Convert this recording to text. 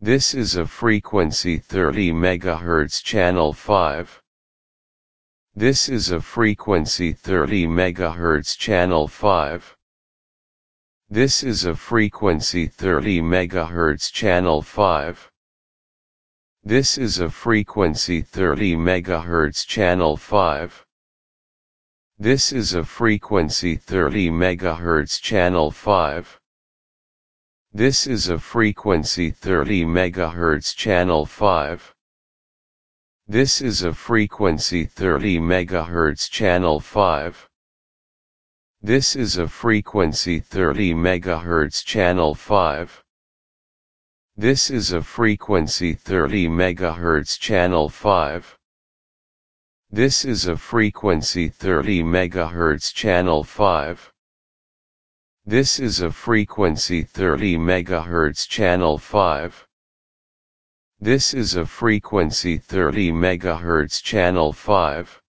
This is a frequency 30 MHz channel 5. This is a frequency 30 MHz channel 5. This is a frequency 30 MHz channel 5. This is a frequency 30 MHz channel 5. This is a frequency 30 MHz channel 5. This is a frequency 30 MHz channel 5. This is a frequency 30 MHz channel 5. This is a frequency 30 MHz channel 5. This is a frequency 30 MHz channel 5. This is a frequency 30 MHz channel 5. This is a frequency 30 MHz channel 5. This is a frequency 30 MHz channel 5.